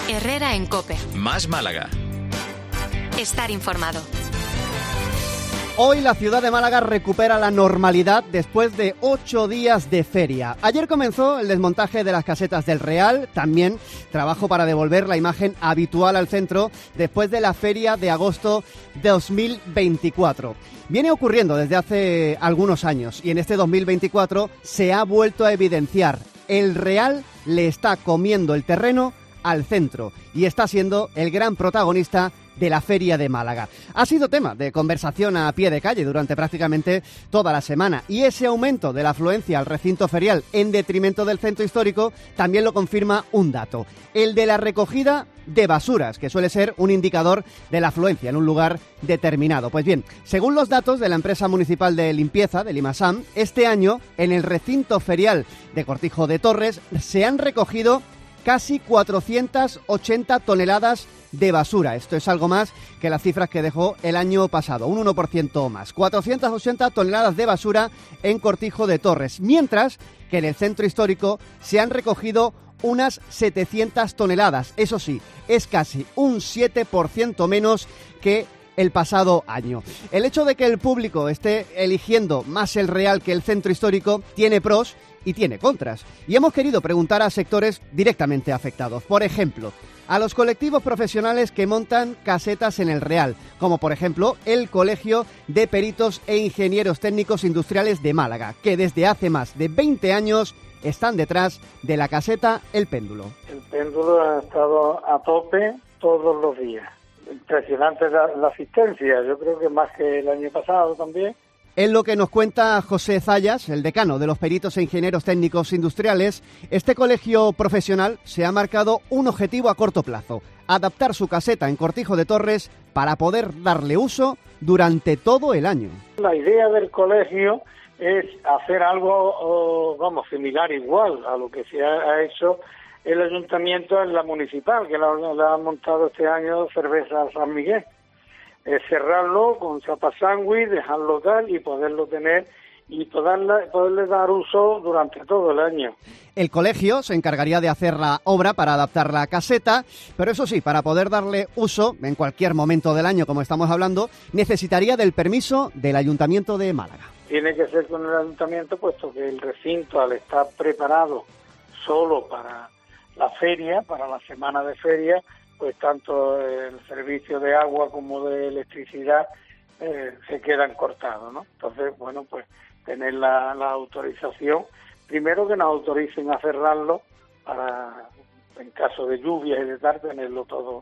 Herrera en COPE. Más Málaga. Estar informado. Hoy la ciudad de Málaga recupera la normalidad después de 8 días de feria. Ayer comenzó el desmontaje de las casetas del Real, también trabajo para devolver la imagen habitual al centro después de la feria de agosto de 2024. Viene ocurriendo desde hace algunos años y en este 2024 se ha vuelto a evidenciar. El Real le está comiendo el terreno al centro y está siendo el gran protagonista de la Feria de Málaga. Ha sido tema de conversación a pie de calle durante prácticamente toda la semana y ese aumento de la afluencia al recinto ferial en detrimento del centro histórico también lo confirma un dato, el de la recogida de basuras, que suele ser un indicador de la afluencia en un lugar determinado. Pues bien, según los datos de la empresa municipal de limpieza, de Limasam, este año en el recinto ferial de Cortijo de Torres se han recogido casi 480 toneladas de basura. Esto es algo más que las cifras que dejó el año pasado, un 1% más. 480 toneladas de basura en Cortijo de Torres, mientras que en el centro histórico se han recogido unas 700 toneladas. Eso sí, es casi un 7% menos que el pasado año. El hecho de que el público esté eligiendo más el Real que el centro histórico tiene pros y tiene contras. Y hemos querido preguntar a sectores directamente afectados. Por ejemplo, a los colectivos profesionales que montan casetas en el Real, como por ejemplo el Colegio de Peritos e Ingenieros Técnicos Industriales de Málaga, que desde hace más de 20 años están detrás de la caseta El Péndulo. El Péndulo ha estado a tope todos los días. Impresionante la asistencia, yo creo que más que el año pasado también. En lo que nos cuenta José Zayas, el decano de los Peritos e Ingenieros Técnicos Industriales, este colegio profesional se ha marcado un objetivo a corto plazo: adaptar su caseta en Cortijo de Torres para poder darle uso durante todo el año. La idea del colegio es hacer algo, similar, igual a lo que se ha hecho el ayuntamiento en la municipal, que la ha montado este año Cerveza San Miguel. Cerrarlo con chapa sándwich, dejarlo tal y poderlo tener y poderle dar uso durante todo el año. El colegio se encargaría de hacer la obra para adaptar la caseta, pero eso sí, para poder darle uso en cualquier momento del año, como estamos hablando, necesitaría del permiso del Ayuntamiento de Málaga. Tiene que ser con el Ayuntamiento, puesto que el recinto, al estar preparado solo para la feria, para la semana de feria, pues tanto el servicio de agua como de electricidad se quedan cortados, ¿no? Entonces, bueno, pues tener la autorización, primero que nos autoricen a cerrarlo para, en caso de lluvia y de tal, tenerlo todo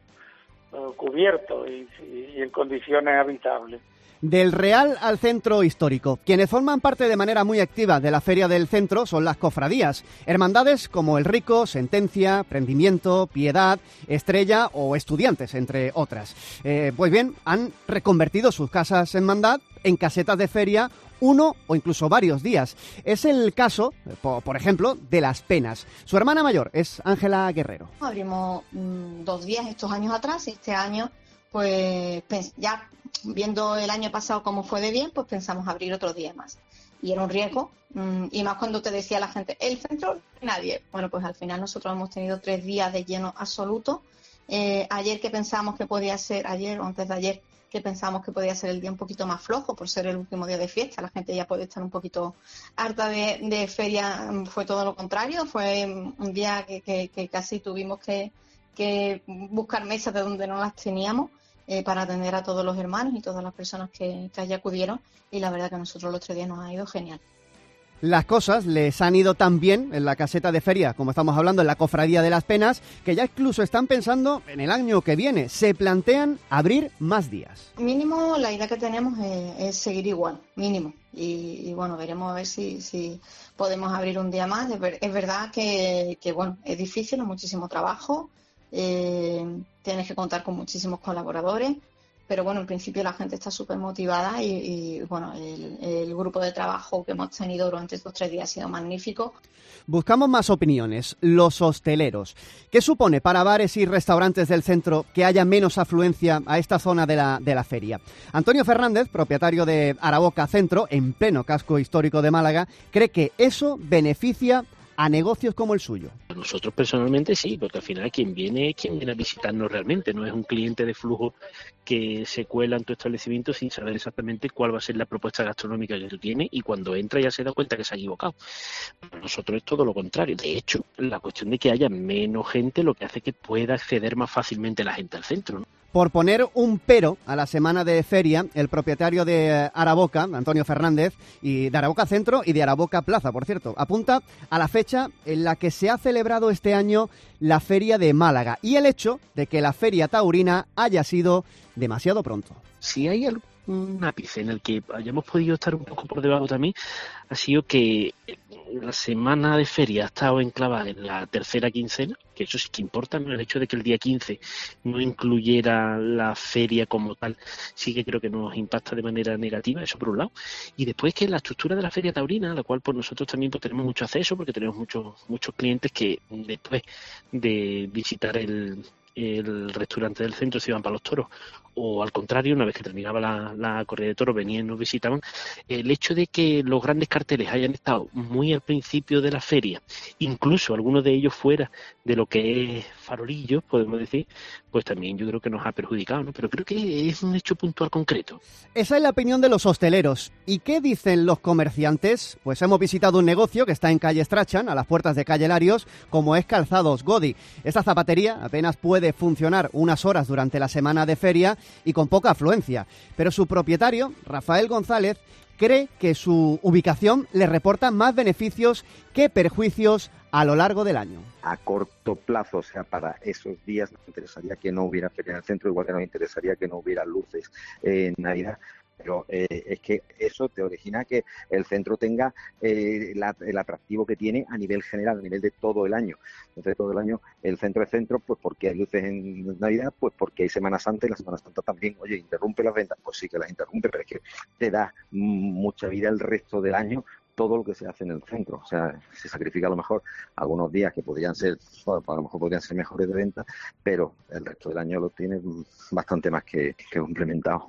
cubierto y en condiciones habitables. Del Real al centro histórico. Quienes forman parte de manera muy activa de la Feria del Centro son las cofradías. Hermandades como El Rico, Sentencia, Prendimiento, Piedad, Estrella o Estudiantes, entre otras. Pues bien, han reconvertido sus casas en hermandad en casetas de feria uno o incluso varios días. Es el caso, por ejemplo, de Las Penas. Su hermana mayor es Ángela Guerrero. Abrimos 2 días estos años atrás y este año, pues ya viendo el año pasado cómo fue de bien, pues pensamos abrir otros días más. Y era un riesgo, y más cuando te decía la gente, el centro, nadie. Bueno, pues al final nosotros hemos tenido 3 días de lleno absoluto. Ayer que pensamos que podía ser, ayer o antes de ayer, que pensamos que podía ser el día un poquito más flojo por ser el último día de fiesta, la gente ya puede estar un poquito harta de feria, fue todo lo contrario, fue un día que casi tuvimos que buscar mesas de donde no las teníamos, para atender a todos los hermanos y todas las personas que allí acudieron, y la verdad que a nosotros los 3 días nos ha ido genial. Las cosas les han ido tan bien en la caseta de feria, como estamos hablando en la Cofradía de Las Penas, que ya incluso están pensando en el año que viene. Se plantean abrir más días. Mínimo, la idea que tenemos es seguir igual, mínimo. Y bueno, veremos a ver si podemos abrir un día más. Es verdad que bueno, es difícil, es muchísimo trabajo. Tienes que contar con muchísimos colaboradores, pero bueno, en principio la gente está súper motivada y bueno, el grupo de trabajo que hemos tenido durante estos 3 días ha sido magnífico. Buscamos más opiniones. Los hosteleros. ¿Qué supone para bares y restaurantes del centro que haya menos afluencia a esta zona de la feria? Antonio Fernández, propietario de Araboca Centro, en pleno casco histórico de Málaga, cree que eso beneficia a negocios como el suyo? Nosotros personalmente sí, porque al final quien viene a visitarnos realmente, no es un cliente de flujo que se cuela en tu establecimiento sin saber exactamente cuál va a ser la propuesta gastronómica que tú tienes, y cuando entra ya se da cuenta que se ha equivocado. Para nosotros es todo lo contrario. De hecho, la cuestión de que haya menos gente lo que hace que pueda acceder más fácilmente la gente al centro, ¿no? Por poner un pero a la semana de feria, el propietario de Araboca, Antonio Fernández, y de Araboca Centro y de Araboca Plaza, por cierto, apunta a la fecha en la que se ha celebrado este año la Feria de Málaga y el hecho de que la Feria Taurina haya sido demasiado pronto. Si hay algún ápice en el que hayamos podido estar un poco por debajo también, ha sido que la semana de feria ha estado enclavada en la tercera quincena, que eso sí que importa, ¿no? El hecho de que el día 15 no incluyera la feria como tal, sí que creo que nos impacta de manera negativa, eso por un lado. Y después que la estructura de la feria taurina, a la cual pues nosotros también pues tenemos mucho acceso, porque tenemos muchos clientes que después de visitar el restaurante del centro se iban para los toros, o al contrario, una vez que terminaba la corrida de toros venían y nos visitaban. El hecho de que los grandes carteles hayan estado muy al principio de la feria, incluso algunos de ellos fuera de lo que es farolillo, podemos decir, pues también yo creo que nos ha perjudicado, ¿no? Pero creo que es un hecho puntual concreto. Esa es la opinión de los hosteleros. ¿Y qué dicen los comerciantes? Pues hemos visitado un negocio que está en calle Strachan, a las puertas de calle Larios, como es Calzados Godi. Esta zapatería apenas puede funcionar unas horas durante la semana de feria y con poca afluencia. Pero su propietario, Rafael González, cree que su ubicación le reporta más beneficios que perjuicios a lo largo del año. A corto plazo, o sea, para esos días nos interesaría que no hubiera feria en el centro, igual que nos interesaría que no hubiera luces en Navidad. Pero es que eso te origina que el centro tenga el atractivo que tiene a nivel general, a nivel de todo el año. Entonces, todo el año el centro es centro, pues porque hay luces en Navidad, pues porque hay Semana Santa, y la Semana Santa también, oye, ¿interrumpe las ventas? Pues sí que las interrumpe, pero es que te da mucha vida el resto del año todo lo que se hace en el centro. O sea, se sacrifica a lo mejor algunos días que podrían ser, a lo mejor podrían ser mejores de venta, pero el resto del año lo tiene bastante más que complementado.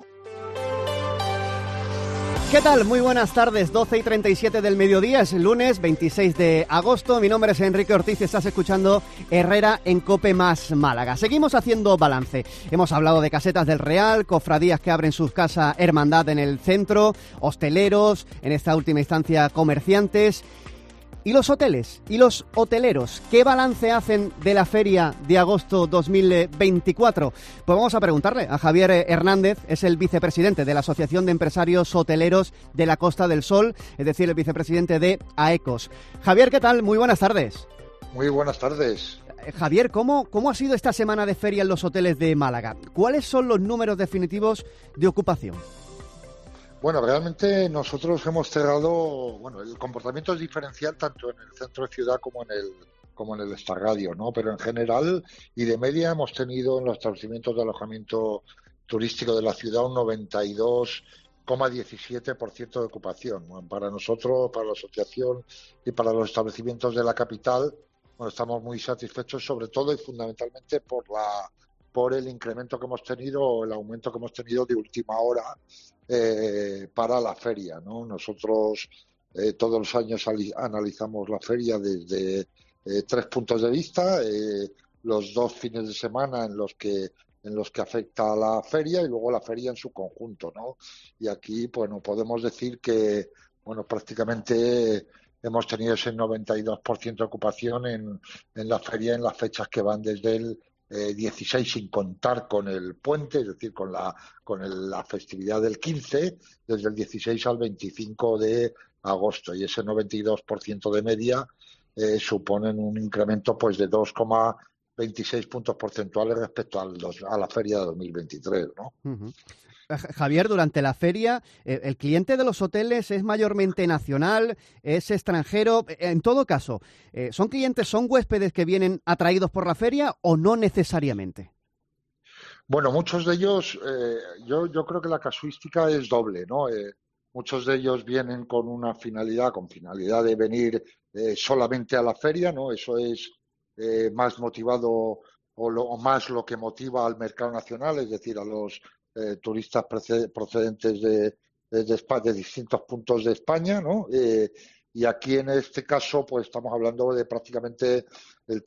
¿Qué tal? Muy buenas tardes, 12:37 del mediodía, es lunes 26 de agosto. Mi nombre es Enrique Ortiz y estás escuchando Herrera en COPE más Málaga. Seguimos haciendo balance. Hemos hablado de casetas del Real, cofradías que abren sus casas hermandad en el centro, hosteleros, en esta última instancia comerciantes. ¿Y los hoteles? ¿Y los hoteleros? ¿Qué balance hacen de la feria de agosto 2024? Pues vamos a preguntarle a Javier Hernández, es el vicepresidente de la Asociación de Empresarios Hoteleros de la Costa del Sol, es decir, el vicepresidente de AECOS. Javier, ¿qué tal? Muy buenas tardes. Muy buenas tardes. Javier, ¿cómo ha sido esta semana de feria en los hoteles de Málaga? ¿Cuáles son los números definitivos de ocupación? Bueno, realmente nosotros hemos cerrado, el comportamiento es diferencial tanto en el centro de ciudad como en el extrarradio, ¿no? Pero en general y de media hemos tenido en los establecimientos de alojamiento turístico de la ciudad un 92,17% de ocupación. Bueno, para nosotros, para la asociación y para los establecimientos de la capital, estamos muy satisfechos, sobre todo y fundamentalmente por el incremento que hemos tenido, el aumento que hemos tenido de última hora para la feria, ¿no? Nosotros todos los años analizamos la feria desde 3 puntos de vista, los 2 fines de semana en los que afecta a la feria y luego la feria en su conjunto, ¿no? Y aquí, podemos decir que, prácticamente hemos tenido ese 92% de ocupación en la feria en las fechas que van desde el 16 sin contar con el puente, es decir, con la festividad del 15, desde el 16 al 25 de agosto, y ese 92% de media suponen un incremento de 2,26 puntos porcentuales respecto a la feria de 2023, ¿no? Uh-huh. Javier, durante la feria, ¿el cliente de los hoteles es mayormente nacional, es extranjero? En todo caso, ¿son huéspedes que vienen atraídos por la feria o no necesariamente? Bueno, muchos de ellos, yo creo que la casuística es doble, ¿no? Muchos de ellos vienen con finalidad de venir solamente a la feria, ¿no? Eso es más motivado o más lo que motiva al mercado nacional, es decir, a los turistas procedentes de España, de distintos puntos de España, ¿no? y aquí en este caso pues estamos hablando de prácticamente el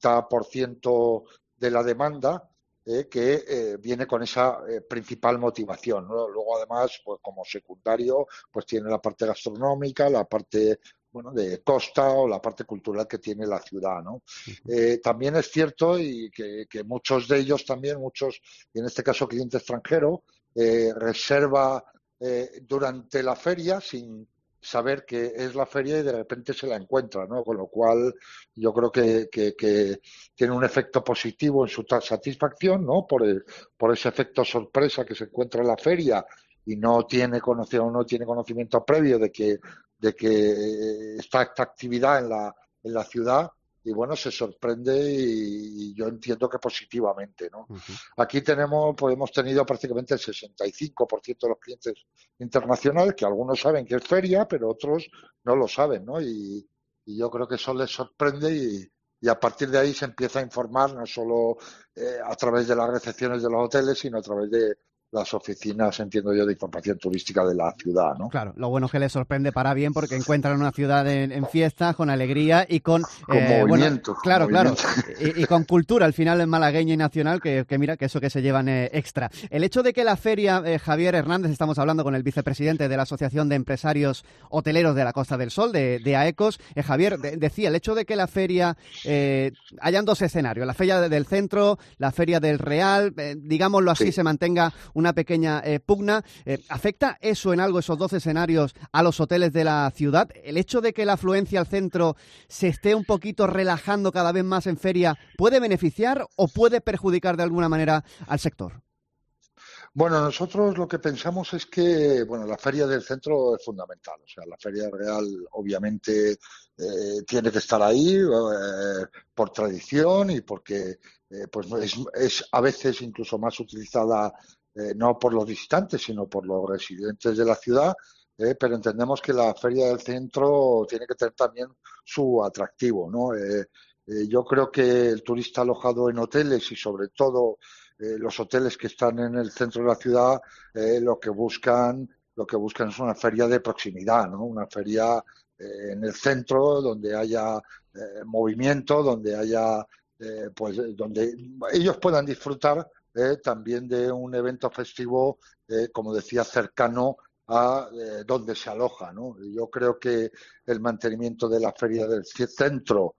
30% de la demanda, que viene con esa principal motivación, ¿no? Luego además, pues como secundario, pues tiene la parte gastronómica, la parte de costa o la parte cultural que tiene la ciudad, ¿no? También es cierto y que muchos de ellos también, muchos, y en este caso cliente extranjero, reserva durante la feria sin saber que es la feria y de repente se la encuentra, ¿no? Con lo cual yo creo que tiene un efecto positivo en su satisfacción, ¿no? Por ese efecto sorpresa que se encuentra en la feria y no tiene conocimiento previo de que está esta actividad en la ciudad, y bueno, se sorprende y yo entiendo que positivamente, ¿no? Aquí hemos tenido prácticamente el 65% de los clientes internacionales, que algunos saben que es feria, pero otros no lo saben, ¿no? Y yo creo que eso les sorprende y a partir de ahí se empieza a informar no solo a través de las recepciones de los hoteles, sino a través de las oficinas, entiendo yo, de información turística de la ciudad, ¿no? Claro, lo bueno es que les sorprende para bien porque encuentran una ciudad en fiestas, con alegría y con movimiento. Claro. Y con cultura, al final es malagueña y nacional, que mira, que eso que se llevan extra. El hecho de que la feria, Javier Hernández, estamos hablando con el vicepresidente de la Asociación de Empresarios Hoteleros de la Costa del Sol, de AECOS, Javier, decía, el hecho de que la feria, hayan dos escenarios, la feria del centro, la feria del Real, digámoslo así, se mantenga una pequeña pugna. ¿Afecta eso en algo, esos dos escenarios, a los hoteles de la ciudad? ¿El hecho de que la afluencia al centro se esté un poquito relajando cada vez más en feria puede beneficiar o puede perjudicar de alguna manera al sector? Bueno, nosotros lo que pensamos es que, la feria del centro es fundamental. O sea, la feria real obviamente tiene que estar ahí por tradición y porque pues es a veces incluso más utilizada no por los visitantes, sino por los residentes de la ciudad, pero entendemos que la feria del centro tiene que tener también su atractivo, ¿no? Yo creo que el turista alojado en hoteles y sobre todo los hoteles que están en el centro de la ciudad lo que buscan es una feria de proximidad, ¿no? Una feria en el centro donde haya movimiento, donde haya donde ellos puedan disfrutar también de un evento festivo, como decía, cercano a donde se aloja, ¿no? Yo creo que el mantenimiento de la feria del centro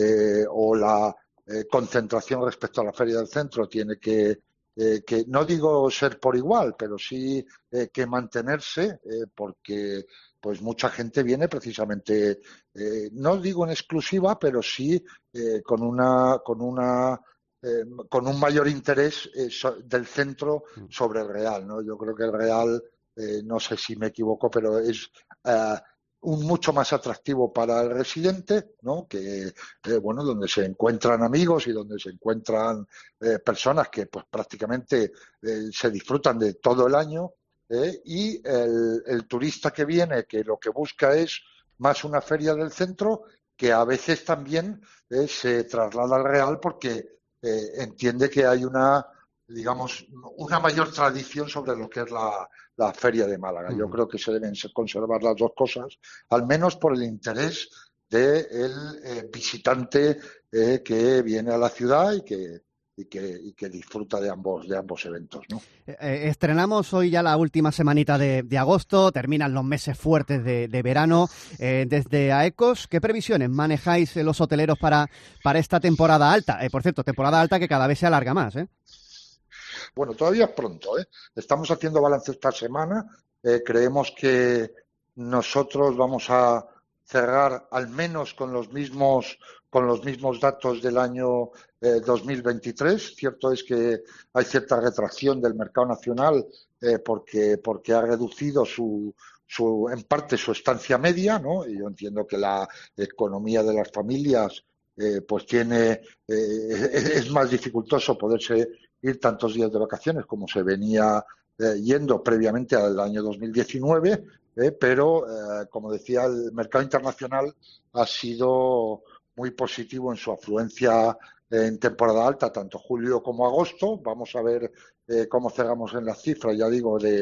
o la concentración respecto a la feria del centro tiene que no digo ser por igual, pero sí que mantenerse, porque pues mucha gente viene precisamente, no digo en exclusiva, pero sí con un mayor interés del centro sobre el Real, ¿no? Yo creo que el Real, no sé si me equivoco, pero es un mucho más atractivo para el residente, ¿no? Que donde se encuentran amigos y donde se encuentran personas que pues prácticamente se disfrutan de todo el año, y el turista que viene, que lo que busca es más una feria del centro, que a veces también se traslada al Real porque entiende que hay una mayor tradición sobre lo que es la Feria de Málaga. Yo creo que se deben conservar las dos cosas, al menos por el interés del visitante que viene a la ciudad y que disfruta de ambos eventos, ¿no? Estrenamos hoy ya la última semanita de agosto, terminan los meses fuertes de verano. Desde AECOS, ¿qué previsiones manejáis los hoteleros para esta temporada alta? Por cierto, temporada alta que cada vez se alarga más, ¿eh? Bueno, todavía es pronto, ¿eh? Estamos haciendo balance esta semana. Creemos que nosotros vamos a cerrar al menos con los mismos datos del año 2023. Cierto es que hay cierta retracción del mercado nacional porque ha reducido en parte su estancia media, ¿no? Y yo entiendo que la economía de las familias pues es más dificultoso poderse ir tantos días de vacaciones como se venía yendo previamente al año 2019, pero como decía, el mercado internacional ha sido muy positivo en su afluencia en temporada alta, tanto julio como agosto. Vamos a ver cómo cerramos en las cifras, ya digo, de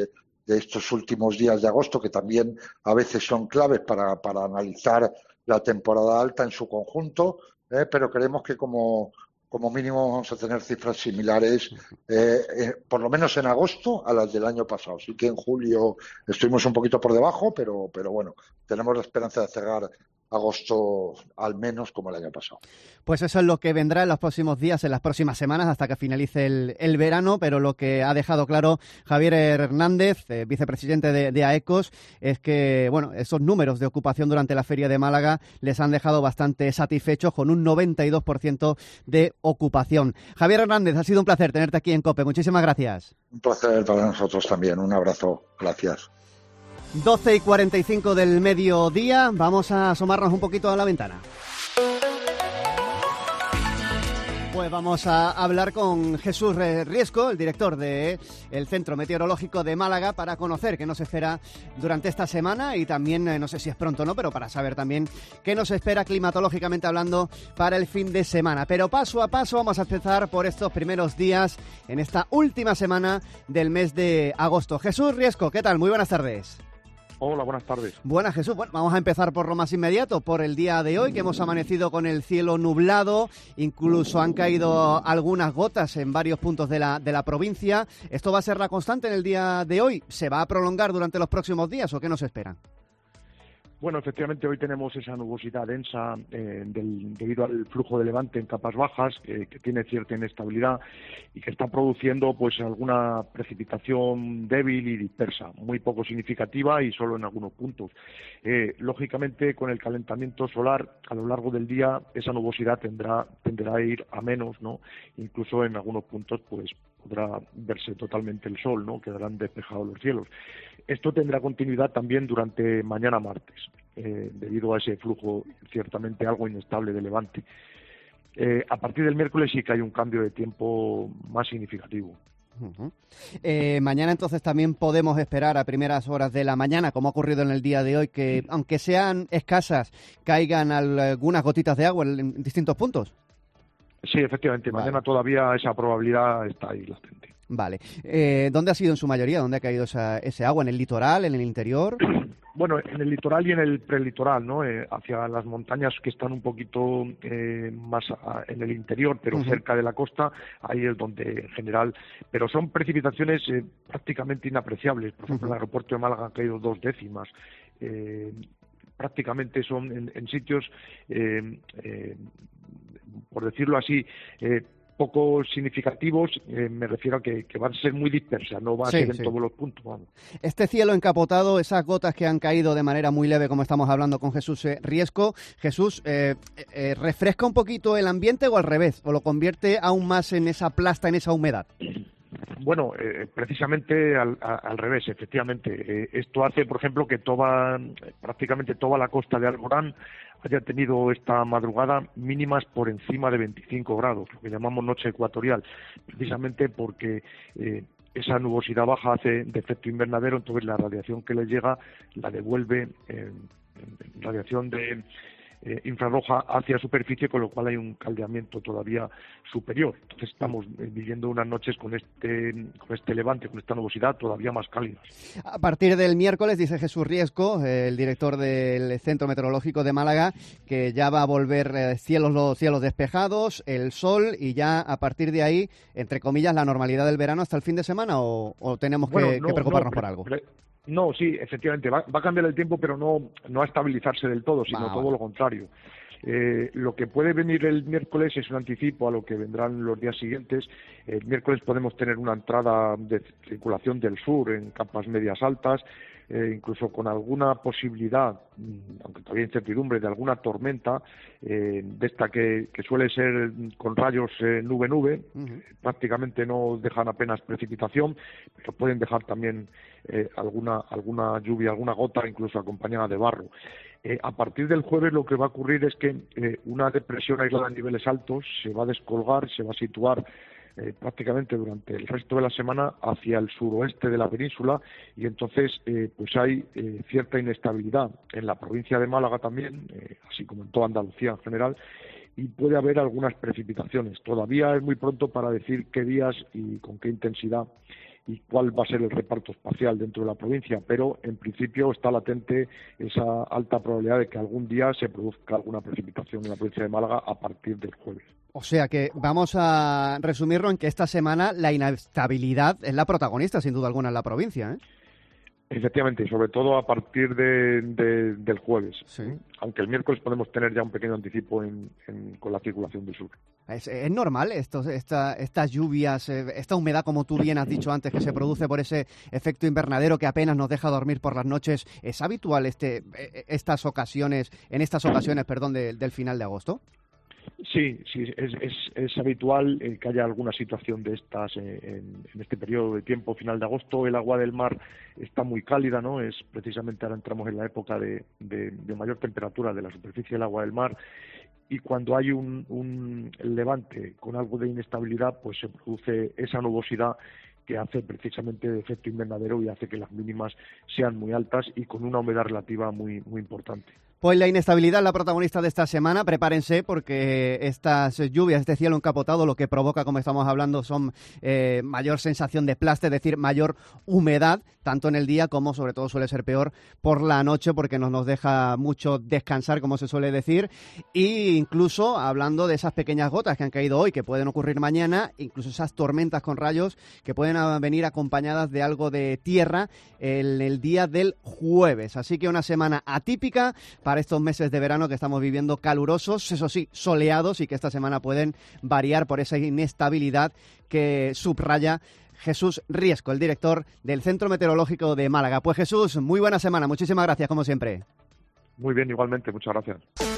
estos últimos días de agosto, que también a veces son claves para analizar la temporada alta en su conjunto, pero creemos que como mínimo vamos a tener cifras similares, por lo menos en agosto, a las del año pasado. Sí que en julio estuvimos un poquito por debajo, pero bueno, tenemos la esperanza de cerrar agosto al menos como el año pasado. Pues eso es lo que vendrá en los próximos días, en las próximas semanas, hasta que finalice el verano, pero lo que ha dejado claro Javier Hernández, vicepresidente de AECOS, es que bueno, esos números de ocupación durante la Feria de Málaga les han dejado bastante satisfechos, con un 92% de ocupación. Javier Hernández, ha sido un placer tenerte aquí en COPE. Muchísimas gracias. Un placer para nosotros también. Un abrazo. Gracias. 12:45 del mediodía, vamos a asomarnos un poquito a la ventana. Pues vamos a hablar con Jesús Riesco, el director del Centro Meteorológico de Málaga, para conocer qué nos espera durante esta semana y también, no sé si es pronto o no, pero para saber también qué nos espera climatológicamente hablando para el fin de semana. Pero paso a paso vamos a empezar por estos primeros días en esta última semana del mes de agosto. Jesús Riesco, ¿qué tal? Muy buenas tardes. Hola, buenas tardes. Buenas, Jesús. Bueno, vamos a empezar por lo más inmediato, por el día de hoy, que hemos amanecido con el cielo nublado, incluso han caído algunas gotas en varios puntos de la provincia. ¿Esto va a ser la constante en el día de hoy? ¿Se va a prolongar durante los próximos días o qué nos espera? Bueno, efectivamente hoy tenemos esa nubosidad densa debido al flujo de levante en capas bajas que tiene cierta inestabilidad y que está produciendo pues alguna precipitación débil y dispersa, muy poco significativa y solo en algunos puntos. Lógicamente, con el calentamiento solar a lo largo del día esa nubosidad tenderá a ir a menos, ¿no? Incluso en algunos puntos pues podrá verse totalmente el sol, ¿no? Quedarán despejados los cielos. Esto tendrá continuidad también durante mañana martes, debido a ese flujo ciertamente algo inestable de levante. A partir del miércoles sí que hay un cambio de tiempo más significativo. Uh-huh. Mañana entonces también podemos esperar a primeras horas de la mañana, como ha ocurrido en el día de hoy, que aunque sean escasas, caigan algunas gotitas de agua en distintos puntos. Sí, efectivamente, vale. Mañana todavía esa probabilidad está ahí latente. Vale. ¿Dónde ha sido en su mayoría? ¿Dónde ha caído ese agua? ¿En el litoral? ¿En el interior? Bueno, en el litoral y en el prelitoral, ¿no? Hacia las montañas que están un poquito más en el interior, pero cerca de la costa, ahí es donde en general... Pero son precipitaciones prácticamente inapreciables. Por ejemplo, en el aeropuerto de Málaga han caído 2 décimas. Prácticamente son en sitios... por decirlo así, poco significativos, me refiero a que van a ser muy dispersas, no va a ser en todos los puntos. Vamos. Este cielo encapotado, esas gotas que han caído de manera muy leve, como estamos hablando con Jesús Riesco, Jesús, ¿refresca un poquito el ambiente o al revés? ¿O lo convierte aún más en esa plasta, en esa humedad? Bueno, precisamente al revés, efectivamente. Esto hace, por ejemplo, que prácticamente toda la costa de Alborán haya tenido esta madrugada mínimas por encima de 25 grados, lo que llamamos noche ecuatorial, precisamente porque esa nubosidad baja hace de efecto invernadero, entonces la radiación que les llega la devuelve en radiación de infrarroja hacia superficie, con lo cual hay un caldeamiento todavía superior. Entonces estamos viviendo unas noches con este levante, con esta nubosidad todavía más cálidas. A partir del miércoles, dice Jesús Riesco, el director del Centro Meteorológico de Málaga, que ya va a volver los cielos despejados, el sol, y ya a partir de ahí, entre comillas, la normalidad del verano hasta el fin de semana, o tenemos que preocuparnos por algo. No, sí, efectivamente, va a cambiar el tiempo, pero no a estabilizarse del todo, sino todo lo contrario. Lo que puede venir el miércoles es un anticipo a lo que vendrán los días siguientes. El miércoles podemos tener una entrada de circulación del sur en capas medias altas, incluso con alguna posibilidad, aunque todavía incertidumbre, de alguna tormenta, de esta que suele ser con rayos nube-nube. Prácticamente no dejan apenas precipitación, pero pueden dejar también alguna lluvia, alguna gota, incluso acompañada de barro. A partir del jueves lo que va a ocurrir es que una depresión aislada en niveles altos se va a descolgar, se va a situar prácticamente durante el resto de la semana hacia el suroeste de la península, y entonces pues hay cierta inestabilidad en la provincia de Málaga también, así como en toda Andalucía en general, y puede haber algunas precipitaciones. Todavía es muy pronto para decir qué días y con qué intensidad y cuál va a ser el reparto espacial dentro de la provincia, pero en principio está latente esa alta probabilidad de que algún día se produzca alguna precipitación en la provincia de Málaga a partir del jueves. O sea que vamos a resumirlo en que esta semana la inestabilidad es la protagonista, sin duda alguna, en la provincia, ¿eh? Efectivamente, y sobre todo a partir del jueves, sí. Aunque el miércoles podemos tener ya un pequeño anticipo con la circulación del sur. ¿Es normal estas lluvias, esta humedad, como tú bien has dicho antes, que se produce por ese efecto invernadero que apenas nos deja dormir por las noches? ¿Es habitual en estas ocasiones, del final de agosto? Sí, es habitual que haya alguna situación de estas en este periodo de tiempo, final de agosto. El agua del mar está muy cálida, ¿no? Es precisamente ahora entramos en la época de mayor temperatura de la superficie del agua del mar, y cuando hay un levante con algo de inestabilidad, pues se produce esa nubosidad que hace precisamente de efecto invernadero y hace que las mínimas sean muy altas y con una humedad relativa muy, muy importante. Pues la inestabilidad es la protagonista de esta semana. Prepárense porque estas lluvias, este cielo encapotado, lo que provoca, como estamos hablando, son mayor sensación de plastre, es decir, mayor humedad, tanto en el día como, sobre todo, suele ser peor por la noche, porque no nos deja mucho descansar, como se suele decir. E incluso, hablando de esas pequeñas gotas que han caído hoy, que pueden ocurrir mañana, incluso esas tormentas con rayos que pueden venir acompañadas de algo de tierra en el día del jueves. Así que una semana atípica para estos meses de verano que estamos viviendo, calurosos, eso sí, soleados, y que esta semana pueden variar por esa inestabilidad que subraya Jesús Riesco, el director del Centro Meteorológico de Málaga. Pues Jesús, muy buena semana, muchísimas gracias como siempre. Muy bien, igualmente, muchas gracias.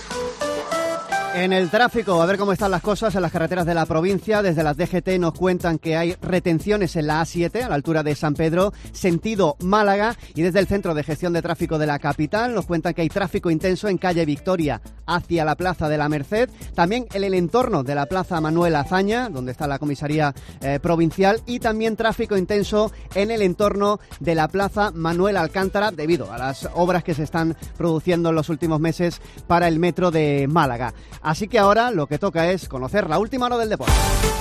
En el tráfico, a ver cómo están las cosas en las carreteras de la provincia. Desde las DGT nos cuentan que hay retenciones en la A7, a la altura de San Pedro, sentido Málaga. Y desde el Centro de Gestión de Tráfico de la capital nos cuentan que hay tráfico intenso en calle Victoria hacia la Plaza de la Merced. También en el entorno de la Plaza Manuel Azaña, donde está la comisaría provincial. Y también tráfico intenso en el entorno de la Plaza Manuel Alcántara, debido a las obras que se están produciendo en los últimos meses para el metro de Málaga. Así que ahora lo que toca es conocer la última hora del deporte.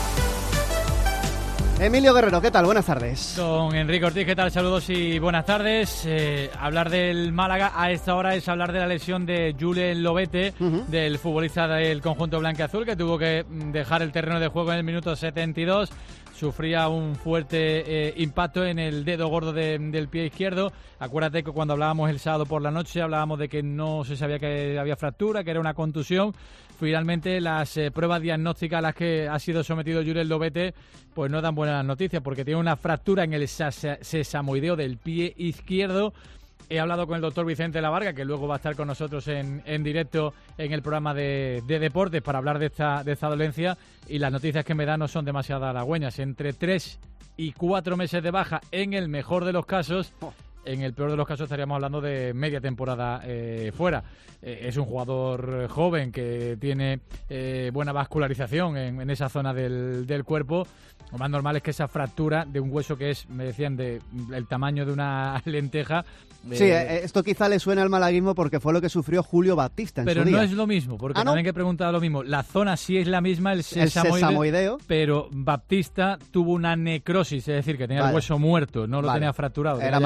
Emilio Guerrero, ¿qué tal? Buenas tardes. Don Enrique Ortiz, ¿qué tal? Saludos y buenas tardes. Hablar del Málaga a esta hora es hablar de la lesión de Julen Lobete, del futbolista del conjunto blanquiazul, que tuvo que dejar el terreno de juego en el minuto 72. Sufría un fuerte impacto en el dedo gordo del pie izquierdo. Acuérdate que cuando hablábamos el sábado por la noche hablábamos de que no se sabía que había fractura, que era una contusión. Finalmente las pruebas diagnósticas a las que ha sido sometido Julen Lobete pues no dan buenas noticias, porque tiene una fractura en el sesamoideo del pie izquierdo. He hablado con el doctor Vicente Lavarga, que luego va a estar con nosotros en directo en el programa de deportes para hablar de esta dolencia, y las noticias que me da no son demasiado halagüeñas. Entre 3 y 4 meses de baja en el mejor de los casos. En el peor de los casos estaríamos hablando de media temporada fuera. Es un jugador joven que tiene buena vascularización en esa zona del cuerpo. Lo más normal es que esa fractura de un hueso que es, me decían, del tamaño de una lenteja. Sí, esto quizá le suena al malaguismo porque fue lo que sufrió Julio Baptista en su día. Pero no es lo mismo, porque también he preguntado lo mismo. La zona sí es la misma, el sesamoideo, pero Baptista tuvo una necrosis, es decir, que tenía el hueso muerto, no lo tenía fracturado. Era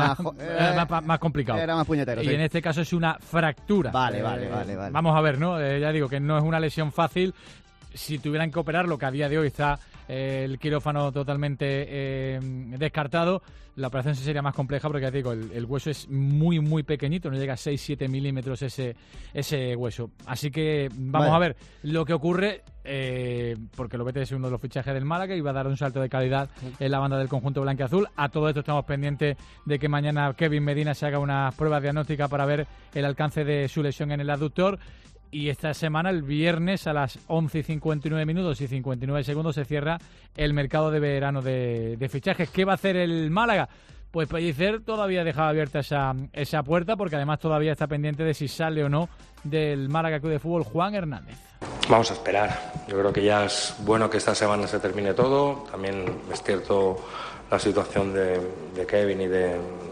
más complicado. Era más puñetero, y en este caso es una fractura. Vale. Vamos a ver, ¿no? Ya digo que no es una lesión fácil. Si tuvieran que operar, lo que a día de hoy está el quirófano totalmente descartado, la operación sería más compleja porque, ya digo, el hueso es muy, muy pequeñito, no llega a 6-7 milímetros ese hueso. Así que vamos a ver lo que ocurre, porque Lobete es uno de los fichajes del Málaga y va a dar un salto de calidad en la banda del conjunto blanquiazul. A todo esto estamos pendientes de que mañana Kevin Medina se haga unas pruebas diagnósticas para ver el alcance de su lesión en el aductor. Y esta semana, el viernes, a las 11:59 minutos y 59 segundos, se cierra el mercado de verano de fichajes. ¿Qué va a hacer el Málaga? Pues Pellicer todavía dejaba abierta esa puerta, porque además todavía está pendiente de si sale o no del Málaga Club de Fútbol Juan Hernández. Vamos a esperar. Yo creo que ya es bueno que esta semana se termine todo. También es cierto la situación de Kevin y de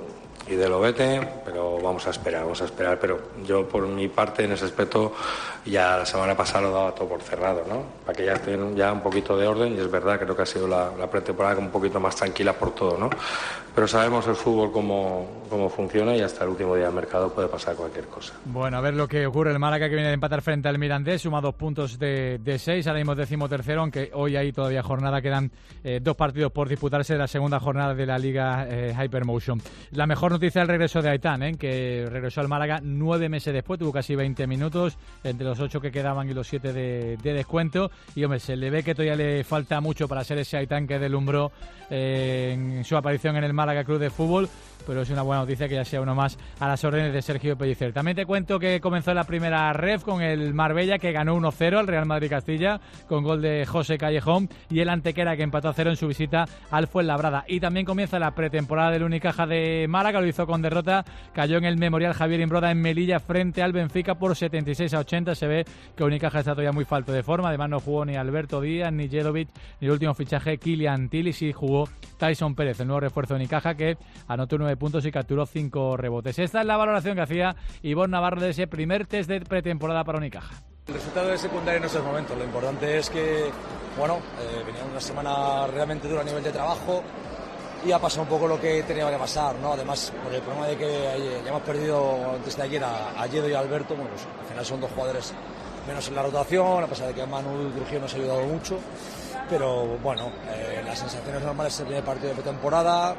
de Lobete, pero vamos a esperar, pero yo por mi parte en ese aspecto ya la semana pasada lo daba todo por cerrado, ¿no? Para que ya estén ya un poquito de orden, y es verdad, creo que ha sido la pretemporada un poquito más tranquila por todo, ¿no? Pero sabemos el fútbol cómo funciona, y hasta el último día del mercado puede pasar cualquier cosa. Bueno, a ver lo que ocurre. El Málaga, que viene de empatar frente al Mirandés, suma 2 puntos de 6, ahora mismo 13º, aunque hoy hay todavía jornada, quedan 2 partidos por disputarse de la segunda jornada de la Liga Hypermotion. La mejor noticia es el regreso de Aitán, que regresó al Málaga 9 meses después, tuvo casi 20 minutos entre los 8 que quedaban y los 7 de descuento, y hombre, se le ve que todavía le falta mucho para ser ese Aitán que deslumbró en su aparición en el Málaga Club de Fútbol, pero es una buena noticia que ya sea uno más a las órdenes de Sergio Pellicer. También te cuento que comenzó la primera ref con el Marbella, que ganó 1-0 al Real Madrid Castilla con gol de José Callejón, y el Antequera, que empató a 0 en su visita al Fuenlabrada. Y también comienza la pretemporada del Unicaja de Málaga, lo hizo con derrota, cayó en el Memorial Javier Imbroda en Melilla frente al Benfica por 76-80. Se ve que Unicaja está todavía muy falto de forma, además no jugó ni Alberto Díaz, ni Jedovic, ni el último fichaje Kylian Tilly. Sí jugó Tyson Pérez, el nuevo refuerzo de Unicaja, que anotó 9 puntos y capturó 5 rebotes. Esta es la valoración que hacía Ivonne Navarro de ese primer test de pretemporada para Unicaja. El resultado es secundario en estos momentos. Lo importante es que, venía una semana realmente dura a nivel de trabajo y ha pasado un poco lo que tenía que pasar, ¿no? Además, por el problema de que ya hemos perdido antes de ayer a Yedo y a Alberto, pues, al final son 2 jugadores menos en la rotación, a pesar de que Manu Trujillo nos ha ayudado mucho. Pero las sensaciones normales del primer partido de pretemporada,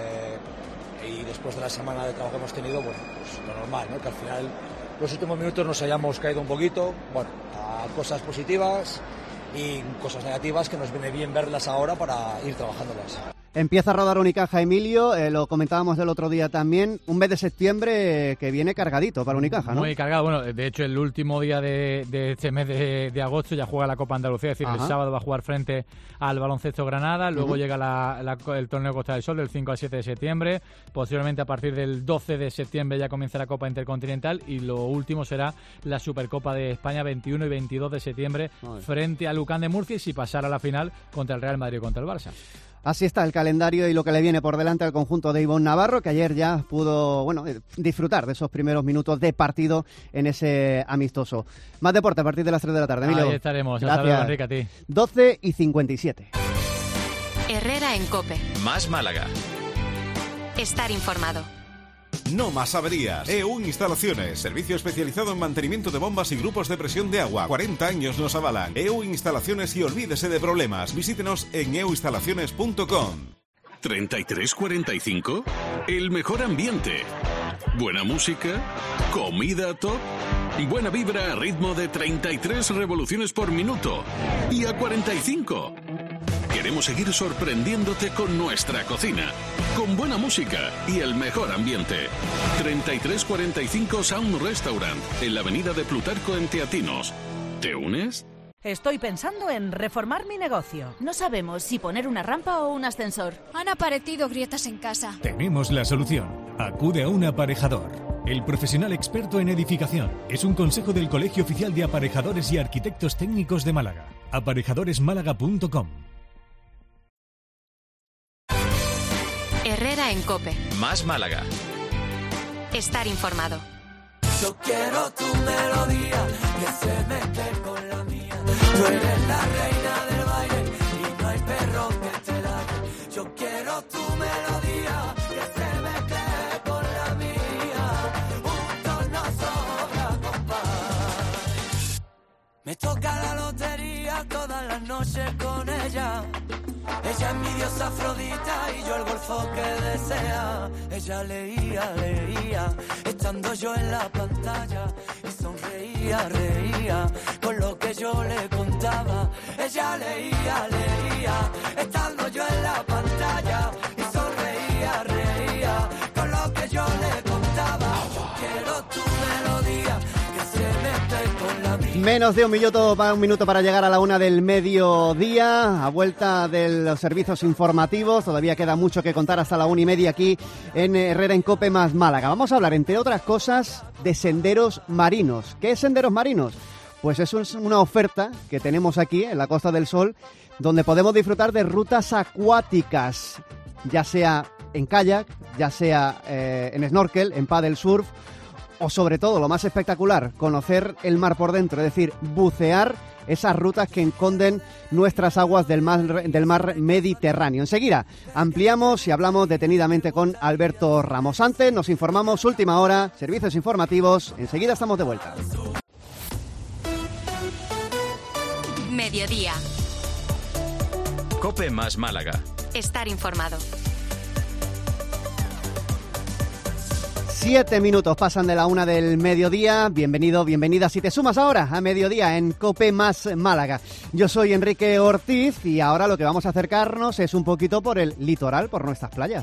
y después de la semana de trabajo que hemos tenido, pues lo normal, ¿no? Que al final los últimos minutos nos hayamos caído un poquito, a cosas positivas y cosas negativas que nos viene bien verlas ahora para ir trabajándolas. Empieza a rodar Unicaja, Emilio, lo comentábamos el otro día también, un mes de septiembre que viene cargadito para Unicaja, ¿no? Muy cargado, de hecho el último día de este mes de agosto ya juega la Copa Andalucía, es decir, el sábado va a jugar frente al Baloncesto Granada, luego llega el torneo Costa del Sol del 5 al 7 de septiembre, posiblemente a partir del 12 de septiembre ya comienza la Copa Intercontinental, y lo último será la Supercopa de España 21 y 22 de septiembre frente a Lucán de Murcia, y si pasara a la final contra el Real Madrid o contra el Barça. Así está el calendario y lo que le viene por delante al conjunto de Ivonne Navarro, que ayer ya pudo disfrutar de esos primeros minutos de partido en ese amistoso. Más deporte a partir de las 3 de la tarde, Emilio. Ahí estaremos. Gracias. Hasta luego, Enrique, a ti. 12:57. Herrera en COPE. Más Málaga. Estar informado. No más averías. EUN Instalaciones, servicio especializado en mantenimiento de bombas y grupos de presión de agua. 40 años nos avalan. EUN Instalaciones, y olvídese de problemas. Visítenos en euinstalaciones.com. 33-45, el mejor ambiente. Buena música, comida top, buena vibra a ritmo de 33 revoluciones por minuto. Y a 45. Queremos seguir sorprendiéndote con nuestra cocina, con buena música y el mejor ambiente. 3345 Sound Restaurant, en la avenida de Plutarco en Teatinos. ¿Te unes? Estoy pensando en reformar mi negocio. No sabemos si poner una rampa o un ascensor. Han aparecido grietas en casa. Tenemos la solución. Acude a un aparejador. El profesional experto en edificación. Es un consejo del Colegio Oficial de Aparejadores y Arquitectos Técnicos de Málaga. Aparejadoresmálaga.com. Herrera en COPE. Más Málaga. Estar informado. Yo quiero tu melodía, que se mezcle con la mía. Tú eres la reina del baile y no hay perro que te la dé. Yo quiero tu melodía, que se mezcle con la mía. Juntos nos sobra compás. Me toca la lotería todas las noches con ella. Ella es mi diosa Afrodita y yo el golfo que desea. Ella leía, estando yo en la pantalla, y sonreía, con lo que yo le contaba. Ella leía, estando yo en la pantalla, y sonreía, con lo que yo le contaba. Yo quiero tu melodía, que se mete con la mía. Menos de un minuto para llegar a la 1 del mediodía, a vuelta de los servicios informativos. Todavía queda mucho que contar hasta la 1:30 aquí en Herrera en COPE más Málaga. Vamos a hablar, entre otras cosas, de senderos marinos. ¿Qué es senderos marinos? Pues eso es una oferta que tenemos aquí en la Costa del Sol, donde podemos disfrutar de rutas acuáticas, ya sea en kayak, ya sea en snorkel, en paddle surf, o sobre todo, lo más espectacular, conocer el mar por dentro, es decir, bucear esas rutas que esconden nuestras aguas del mar Mediterráneo. Enseguida ampliamos y hablamos detenidamente con Alberto Ramos. Antes nos informamos, última hora, servicios informativos. Enseguida estamos de vuelta. Mediodía. COPE más Málaga. Estar informado. 7 minutos pasan de la 1 del mediodía. Bienvenido, bienvenida si te sumas ahora a Mediodía en COPE más Málaga. Yo soy Enrique Ortiz y ahora lo que vamos a acercarnos es un poquito por el litoral, por nuestras playas.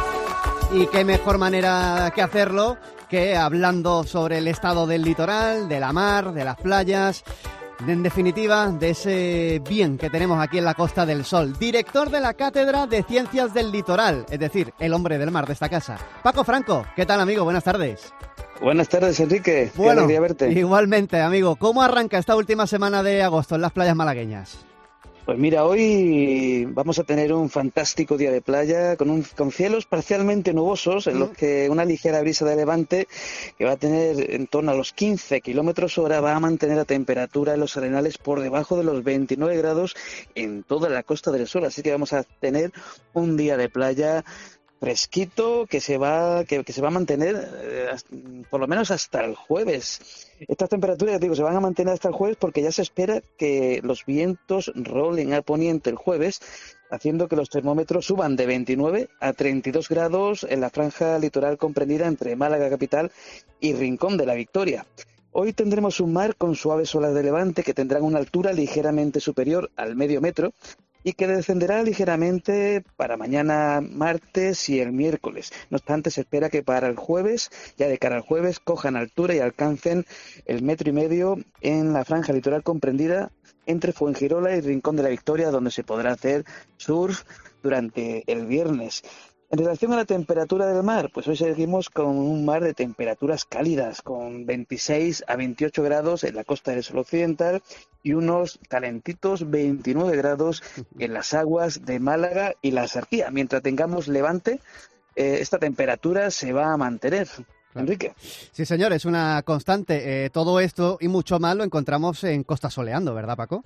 Y qué mejor manera que hacerlo que hablando sobre el estado del litoral, de la mar, de las playas, en definitiva, de ese bien que tenemos aquí en la Costa del Sol. Director de la Cátedra de Ciencias del Litoral, es decir, el hombre del mar de esta casa. Paco Franco, ¿qué tal, amigo? Buenas tardes. Buenas tardes, Enrique. Bueno, qué alegría verte. Igualmente, amigo. ¿Cómo arranca esta última semana de agosto en las playas malagueñas? Pues mira, hoy vamos a tener un fantástico día de playa con cielos parcialmente nubosos en los que una ligera brisa de levante que va a tener en torno a los 15 kilómetros hora va a mantener la temperatura en los arenales por debajo de los 29 grados en toda la Costa del Sol. Así que vamos a tener un día de playa fresquito que se va a mantener por lo menos hasta el jueves. Estas temperaturas, ya te digo, se van a mantener hasta el jueves porque ya se espera que los vientos rolen a poniente el jueves, haciendo que los termómetros suban de 29 a 32 grados en la franja litoral comprendida entre Málaga capital y Rincón de la Victoria. Hoy tendremos un mar con suaves olas de levante que tendrán una altura ligeramente superior al medio metro y que descenderá ligeramente para mañana martes y el miércoles. No obstante, se espera que para el jueves, ya de cara al jueves, cojan altura y alcancen el 1,5 metros en la franja litoral comprendida entre Fuengirola y Rincón de la Victoria, donde se podrá hacer surf durante el viernes. En relación a la temperatura del mar, pues hoy seguimos con un mar de temperaturas cálidas, con 26 a 28 grados en la Costa del Sol occidental y unos calentitos 29 grados en las aguas de Málaga y la Sarquía. Mientras tengamos levante, esta temperatura se va a mantener. Enrique. Sí, señor, es una constante. Todo esto y mucho más lo encontramos en Costa Soleando, ¿verdad, Paco?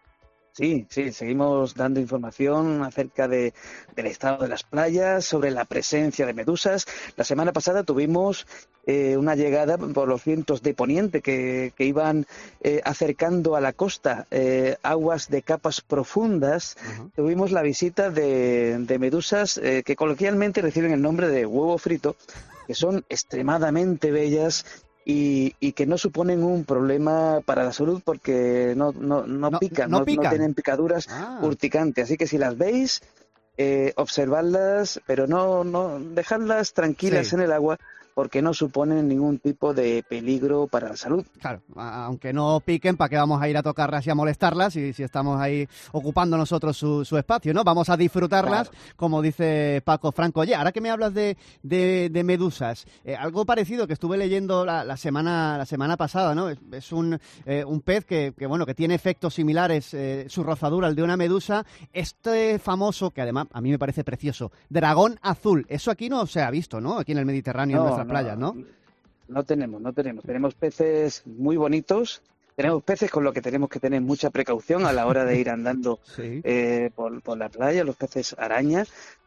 Sí, seguimos dando información acerca del estado de las playas, sobre la presencia de medusas. La semana pasada tuvimos una llegada por los vientos de poniente que iban acercando a la costa aguas de capas profundas. Uh-huh. Tuvimos la visita de medusas que coloquialmente reciben el nombre de huevo frito, que son extremadamente bellas y que no suponen un problema para la salud porque no pican, no tienen picaduras urticantes. Así que si las veis, observadlas, pero no dejadlas tranquilas en el agua, porque no suponen ningún tipo de peligro para la salud. Claro, aunque no piquen, ¿para qué vamos a ir a tocarlas y a molestarlas si estamos ahí ocupando nosotros su espacio, ¿no? Vamos a disfrutarlas, claro, como dice Paco Franco. Oye, ahora que me hablas de medusas, algo parecido que estuve leyendo la semana pasada, ¿no? Es un pez que tiene efectos similares, su rozadura al de una medusa. Este famoso, que además a mí me parece precioso, dragón azul. Eso aquí no se ha visto, ¿no? Aquí en el Mediterráneo, en nuestras playas, ¿no? No tenemos. Tenemos peces muy bonitos. Tenemos peces con los que tenemos que tener mucha precaución a la hora de ir andando sí, por la playa, los peces araña.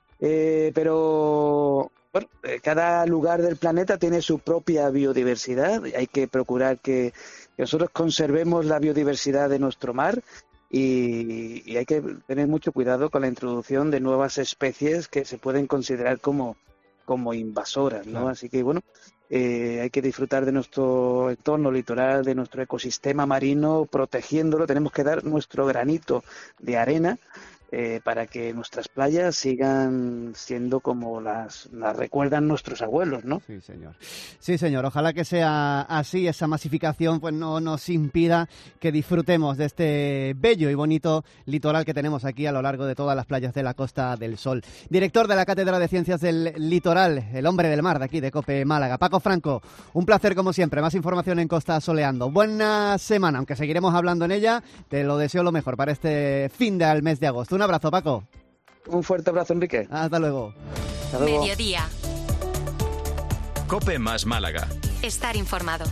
Pero bueno, cada lugar del planeta tiene su propia biodiversidad. Hay que procurar que nosotros conservemos la biodiversidad de nuestro mar. Y hay que tener mucho cuidado con la introducción de nuevas especies que se pueden considerar como invasoras, ¿no? Claro. Así que bueno, hay que disfrutar de nuestro entorno litoral, de nuestro ecosistema marino, protegiéndolo. Tenemos que dar nuestro granito de arena para que nuestras playas sigan siendo como las recuerdan nuestros abuelos, ¿no? Sí, señor. Sí, señor. Ojalá que sea así, esa masificación pues no nos impida que disfrutemos de este bello y bonito litoral que tenemos aquí a lo largo de todas las playas de la Costa del Sol. Director de la Cátedra de Ciencias del Litoral, el hombre del mar de aquí de COPE Málaga, Paco Franco, un placer como siempre. Más información en Costa Soleando. Buena semana, aunque seguiremos hablando en ella. Te lo deseo lo mejor para este fin del mes de agosto. Un abrazo, Paco. Un fuerte abrazo, Enrique. Hasta luego. Hasta luego. Mediodía. COPE más Málaga. Estar informado.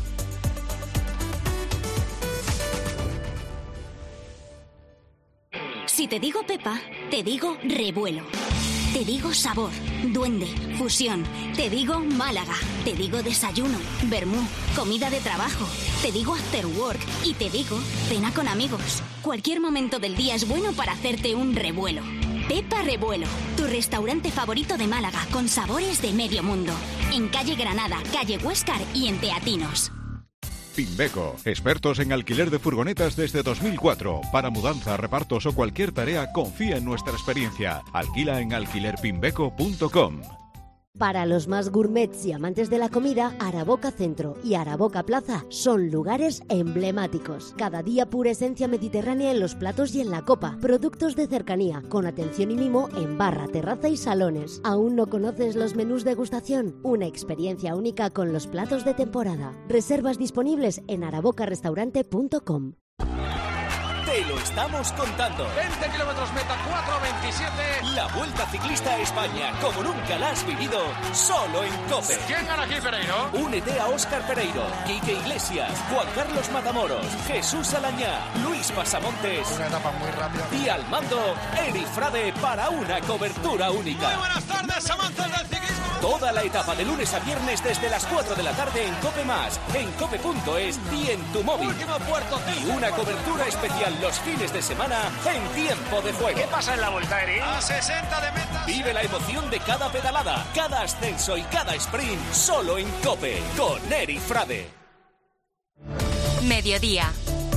Si te digo Pepa, te digo revuelo. Te digo sabor, duende, fusión. Te digo Málaga. Te digo desayuno, vermú, comida de trabajo. Te digo after work y te digo cena con amigos. Cualquier momento del día es bueno para hacerte un revuelo. Pepa Revuelo, tu restaurante favorito de Málaga con sabores de medio mundo. En calle Granada, calle Huéscar y en Teatinos. Pimbeco, expertos en alquiler de furgonetas desde 2004. Para mudanza, repartos o cualquier tarea, confía en nuestra experiencia. Alquila en alquilerpimbeco.com. Para los más gourmets y amantes de la comida, Araboca Centro y Araboca Plaza son lugares emblemáticos. Cada día pura esencia mediterránea en los platos y en la copa. Productos de cercanía, con atención y mimo en barra, terraza y salones. ¿Aún no conoces los menús degustación? Una experiencia única con los platos de temporada. Reservas disponibles en arabocarestaurante.com. Te lo estamos contando. 20 kilómetros meta, 4:27. La Vuelta Ciclista a España, como nunca la has vivido, solo en COPE. ¿Quién gana aquí, Pereiro? Únete a Óscar Pereiro, Quique Iglesias, Juan Carlos Matamoros, Jesús Alañá, Luis Pasamontes. Una etapa muy rápida. Y al mando, Eri Frade para una cobertura única. Muy buenas tardes, amantes del ciclismo. Toda la etapa de lunes a viernes desde las 4 de la tarde en COPE+, en cope.es y en tu móvil. Último puerto. Y una cobertura especial los fines de semana en tiempo de juego. ¿Qué pasa en la Vuelta, Eri? A 60 de meta. Vive la emoción de cada pedalada, cada ascenso y cada sprint solo en COPE con Eri Frade. Mediodía.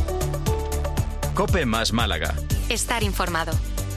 COPE más Málaga. Estar informado.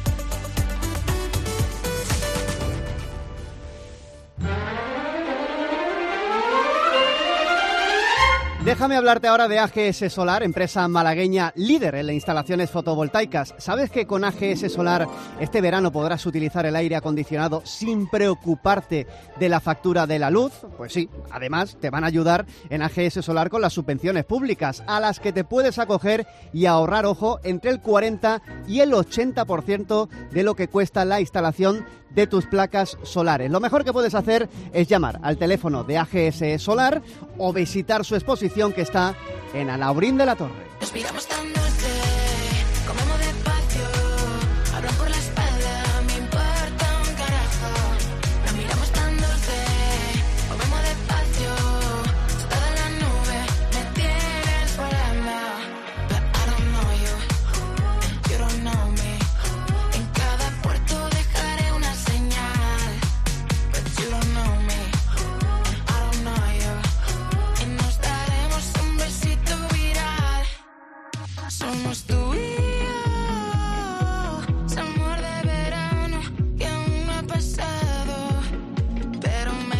Déjame hablarte ahora de AGS Solar, empresa malagueña líder en las instalaciones fotovoltaicas. ¿Sabes que con AGS Solar este verano podrás utilizar el aire acondicionado sin preocuparte de la factura de la luz? Pues sí, además te van a ayudar en AGS Solar con las subvenciones públicas, a las que te puedes acoger y ahorrar, ojo, entre el 40 y el 80% de lo que cuesta la instalación de tus placas solares. Lo mejor que puedes hacer es llamar al teléfono de AGS Solar o visitar su exposición que está en Alaurín de la Torre. Respiramos tan dulce, comemos despacio, hablan por la espalda, me importa un carajo. Nos miramos tan dulce, comemos despacio, toda la nube, me tienes volando. But I don't know you, you don't know me. En cada puerto dejaré una señal, but you don't know me, I don't know you. Y nos daremos un besito viral. Somos tú y yo, ese amor de verano que aún no ha pasado, pero me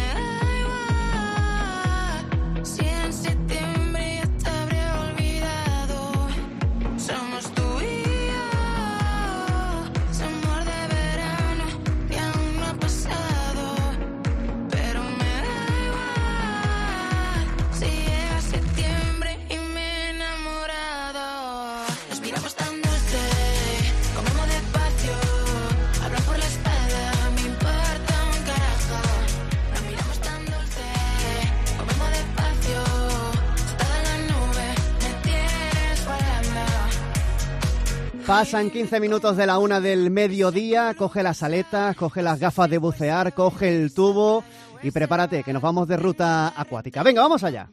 da igual si en septiembre ya te habré olvidado. Somos tú y yo, ese amor de verano que aún no ha pasado, pero me da igual si llega septiembre y me he enamorado. Respiramos tan dulce, comemos despacio, hablan por la espalda, me importa un carajo. Nos miramos tan dulce, comemos despacio, toda la nube, me tienes volando. Pasan 15 minutos de la 1 del mediodía, coge las aletas, coge las gafas de bucear, coge el tubo y prepárate que nos vamos de ruta acuática. Venga, vamos allá.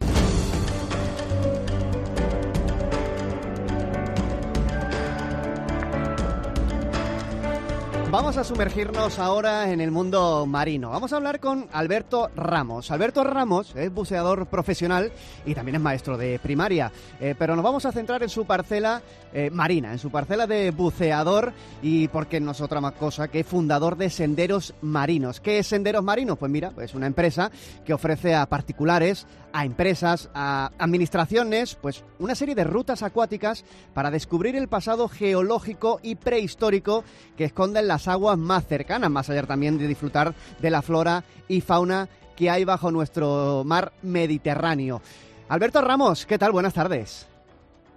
Vamos a sumergirnos ahora en el mundo marino. Vamos a hablar con Alberto Ramos. Alberto Ramos es buceador profesional y también es maestro de primaria, pero nos vamos a centrar en su parcela marina, en su parcela de buceador y porque no es otra más cosa que fundador de Senderos Marinos. ¿Qué es Senderos Marinos? Pues mira, es una empresa que ofrece a particulares, a empresas, a administraciones, pues una serie de rutas acuáticas para descubrir el pasado geológico y prehistórico que esconden las aguas más cercanas, más allá también de disfrutar de la flora y fauna que hay bajo nuestro mar Mediterráneo. Alberto Ramos, ¿qué tal? Buenas tardes.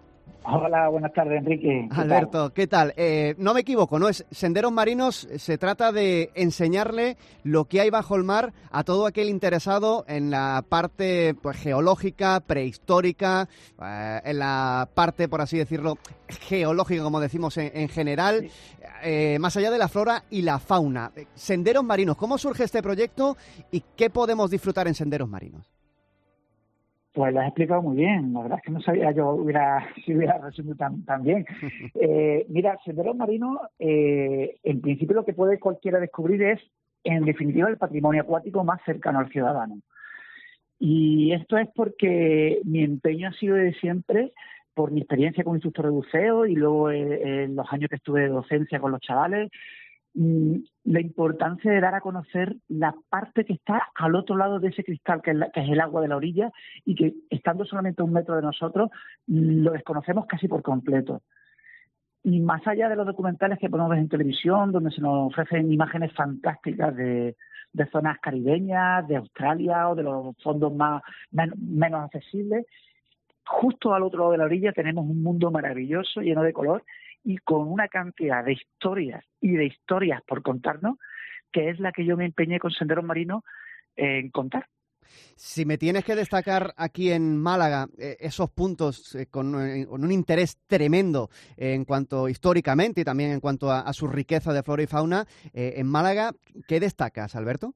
Hola, buenas tardes, Enrique. Alberto, ¿qué tal? No me equivoco, ¿no? Es Senderos Marinos, se trata de enseñarle lo que hay bajo el mar a todo aquel interesado en la parte pues geológica, prehistórica, en la parte, por así decirlo, geológica, como decimos en general, más allá de la flora y la fauna. Senderos Marinos, ¿cómo surge este proyecto y qué podemos disfrutar en Senderos Marinos? Pues lo has explicado muy bien. La verdad es que no sabía yo si hubiera resumido tan bien. Mira, Senderos Marinos, en principio lo que puede cualquiera descubrir es, en definitiva, el patrimonio acuático más cercano al ciudadano. Y esto es porque mi empeño ha sido de siempre, por mi experiencia como instructor de buceo y luego en los años que estuve de docencia con los chavales, la importancia de dar a conocer la parte que está al otro lado de ese cristal, que es el agua de la orilla, y que estando solamente a 1 metro de nosotros, lo desconocemos casi por completo. Y más allá de los documentales que podemos ver en televisión, donde se nos ofrecen imágenes fantásticas de zonas caribeñas, de Australia o de los fondos menos accesibles, justo al otro lado de la orilla tenemos un mundo maravilloso, lleno de color, y con una cantidad de historias por contarnos, que es la que yo me empeñé con Senderos Marinos en contar. Si me tienes que destacar aquí en Málaga esos puntos con un interés tremendo en cuanto históricamente y también en cuanto a su riqueza de flora y fauna, en Málaga, ¿qué destacas, Alberto?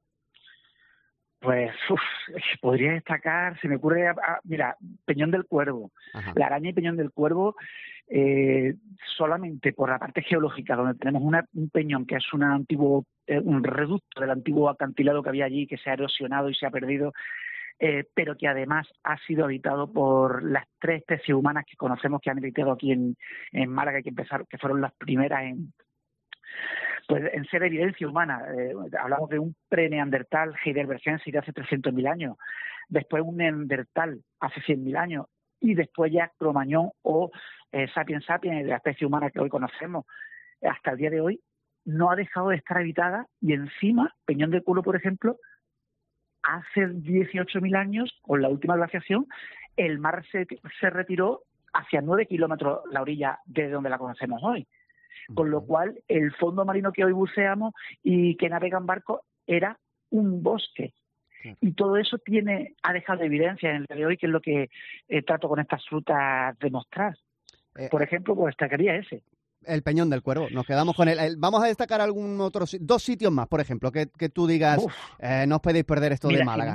Pues podría destacar, se me ocurre, mira, Peñón del Cuervo. Ajá. La Araña y Peñón del Cuervo, solamente por la parte geológica, donde tenemos un peñón que es un reducto del antiguo acantilado que había allí, que se ha erosionado y se ha perdido, pero que además ha sido habitado por las 3 especies humanas que conocemos que han habitado aquí en Málaga y que fueron las primeras en ser evidencia humana. Hablamos de un pre-neandertal heidelbergensis de hace 300.000 años, después un neandertal hace 100.000 años, y después ya Cromañón o sapiens sapiens, de la especie humana que hoy conocemos. Hasta el día de hoy no ha dejado de estar habitada, y encima, Peñón del Cuervo, por ejemplo, hace 18.000 años, con la última glaciación, el mar se retiró hacia 9 kilómetros la orilla de donde la conocemos hoy. Con lo cual, el fondo marino que hoy buceamos y que navega en barco era un bosque. Y todo eso ha dejado evidencia en el día de hoy, que es lo que trato con estas rutas de mostrar. Por ejemplo, pues destacaría ese. El Peñón del Cuervo, nos quedamos con él. Vamos a destacar algún otro, 2 sitios más, por ejemplo, que tú digas, no os podéis perder esto de Málaga.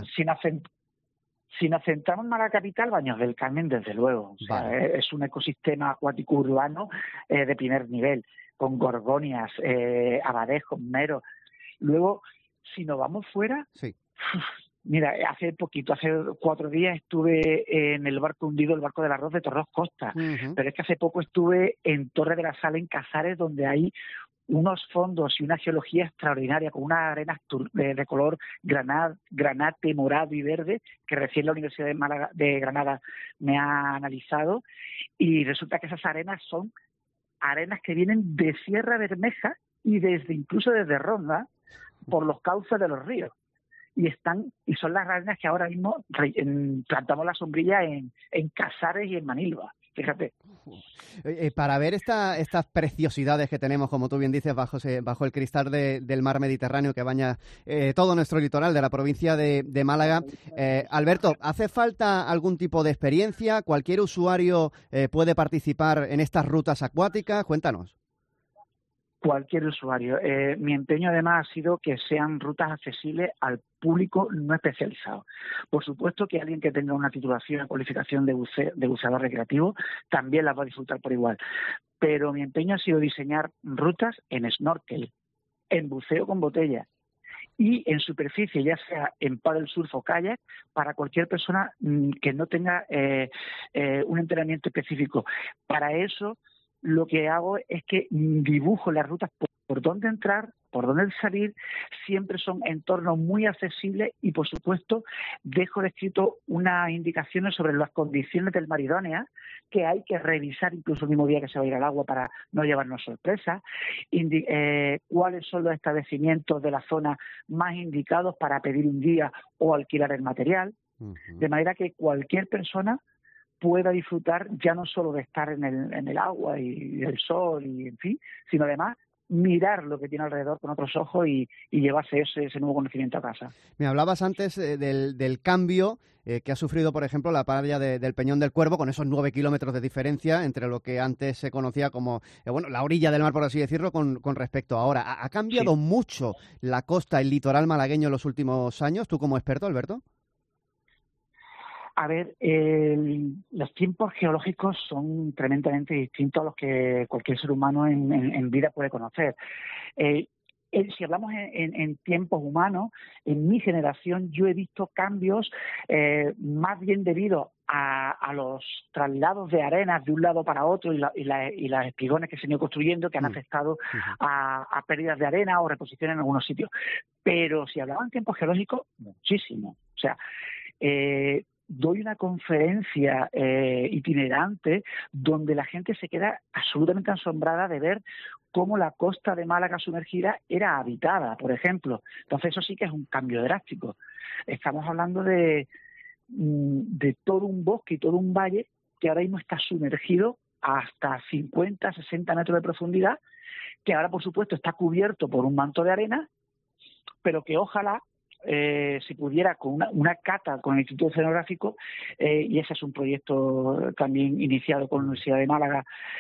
Si nos centramos en Málaga capital, Baños del Carmen, desde luego. O sea, vale. Es un ecosistema acuático urbano de primer nivel, con gorgonias, abadejos, meros. Luego, si nos vamos fuera, sí. Mira, hace 4 días estuve en el barco hundido, el barco del arroz de Torros Costa. Pero es que hace poco estuve en Torre de la Sal, en Casares, donde hay unos fondos y una geología extraordinaria, con unas arenas de color granate, morado y verde, que recién la Universidad de Granada me ha analizado, y resulta que esas arenas son arenas que vienen de Sierra Bermeja y incluso desde Ronda, por los cauces de los ríos. Y son las arenas que ahora mismo plantamos la sombrilla en Casares y en Manilva. Fíjate. Para ver estas preciosidades que tenemos, como tú bien dices, bajo el cristal del mar Mediterráneo que baña todo nuestro litoral de la provincia de Málaga, Alberto, ¿hace falta algún tipo de experiencia? ¿Cualquier usuario puede participar en estas rutas acuáticas? Cuéntanos. Cualquier usuario. Mi empeño además ha sido que sean rutas accesibles al público no especializado. Por supuesto que alguien que tenga una titulación, una cualificación de buceador recreativo también las va a disfrutar por igual. Pero mi empeño ha sido diseñar rutas en snorkel, en buceo con botella y en superficie, ya sea en paddle surf o kayak, para cualquier persona que no tenga un entrenamiento específico. Para eso, lo que hago es que dibujo las rutas por dónde entrar, por dónde salir. Siempre son entornos muy accesibles y, por supuesto, dejo descrito unas indicaciones sobre las condiciones del mar idóneas, que hay que revisar incluso el mismo día que se va a ir al agua para no llevarnos sorpresas, cuáles son los establecimientos de la zona más indicados para pedir un guía o alquilar el material, de manera que cualquier persona pueda disfrutar ya no solo de estar en el agua y el sol y en fin, sino además mirar lo que tiene alrededor con otros ojos y llevarse ese nuevo conocimiento a casa. Me hablabas antes del cambio que ha sufrido, por ejemplo, la playa del Peñón del Cuervo, con esos 9 kilómetros de diferencia entre lo que antes se conocía como la orilla del mar, por así decirlo, con respecto a ahora. ¿Ha cambiado mucho la costa, el litoral malagueño en los últimos años? ¿Tú como experto, Alberto? A ver, los tiempos geológicos son tremendamente distintos a los que cualquier ser humano en vida puede conocer. Si hablamos en tiempos humanos, en mi generación yo he visto cambios más bien debido a los traslados de arenas de un lado para otro y las espigones que se han ido construyendo, que han afectado a pérdidas de arena o reposiciones en algunos sitios. Pero si hablamos en tiempos geológicos, muchísimo. O sea, doy una conferencia itinerante donde la gente se queda absolutamente asombrada de ver cómo la costa de Málaga sumergida era habitada, por ejemplo. Entonces eso sí que es un cambio drástico. Estamos hablando de todo un bosque y todo un valle que ahora mismo está sumergido hasta 50, 60 metros de profundidad, que ahora por supuesto está cubierto por un manto de arena, pero que ojalá si pudiera con una cata con el Instituto Oceanográfico, y ese es un proyecto también iniciado con la Universidad de Málaga,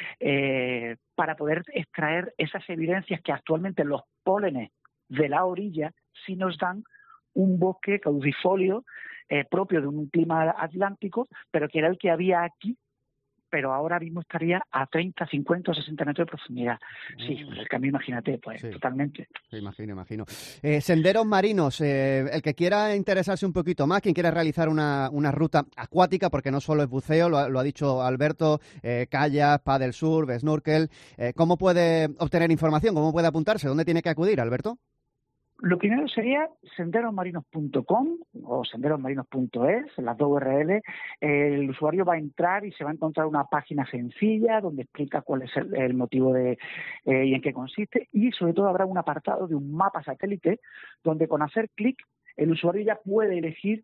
para poder extraer esas evidencias que actualmente los pólenes de la orilla sí nos dan un bosque caducifolio propio de un clima atlántico, pero que era el que había aquí, pero ahora mismo estaría a 30, 50 o 60 metros de profundidad. Sí, pues el cambio, imagínate, pues sí, totalmente. Sí, imagino. Senderos marinos, el que quiera interesarse un poquito más, quien quiera realizar una ruta acuática, porque no solo es buceo, lo ha dicho Alberto, kayak, paddle surf, snorkel, ¿cómo puede obtener información? ¿Cómo puede apuntarse? ¿Dónde tiene que acudir, Alberto? Lo primero sería senderosmarinos.com o senderosmarinos.es, las dos URL. El usuario va a entrar y se va a encontrar una página sencilla donde explica cuál es el motivo y en qué consiste, y sobre todo habrá un apartado de un mapa satélite donde con hacer clic el usuario ya puede elegir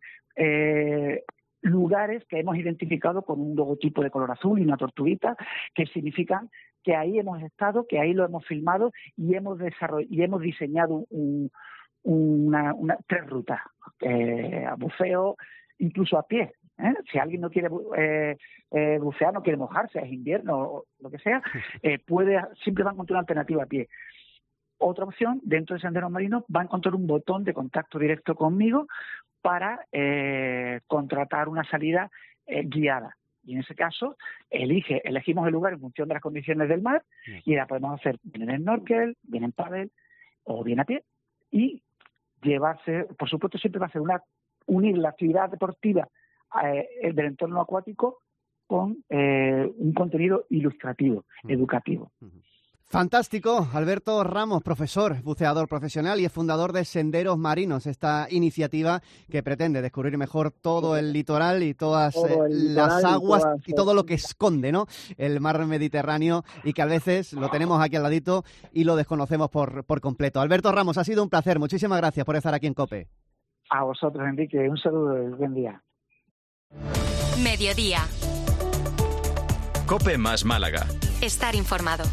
lugares que hemos identificado con un logotipo de color azul y una tortuguita, que significan que ahí hemos estado, que ahí lo hemos filmado y hemos diseñado tres rutas, a buceo, incluso a pie. Si alguien no quiere bucear, no quiere mojarse, es invierno o lo que sea, siempre va a encontrar una alternativa a pie. Otra opción, dentro de Senderos Marinos, va a encontrar un botón de contacto directo conmigo para contratar una salida guiada. Y en ese caso, elegimos el lugar en función de las condiciones del mar, y la podemos hacer bien en snorkel, bien en paddle o bien a pie. Y llevarse, por supuesto, siempre va a ser unir la actividad deportiva del entorno acuático con un contenido ilustrativo, educativo. Fantástico. Alberto Ramos, profesor, buceador profesional y es fundador de Senderos Marinos, esta iniciativa que pretende descubrir mejor todo el litoral y todas las aguas y todo lo que esconde, ¿no?, el mar Mediterráneo, y que a veces lo tenemos aquí al ladito y lo desconocemos por completo. Alberto Ramos, ha sido un placer. Muchísimas gracias por estar aquí en COPE. A vosotros, Enrique. Un saludo y buen día. Mediodía. COPE más Málaga. Estar informado.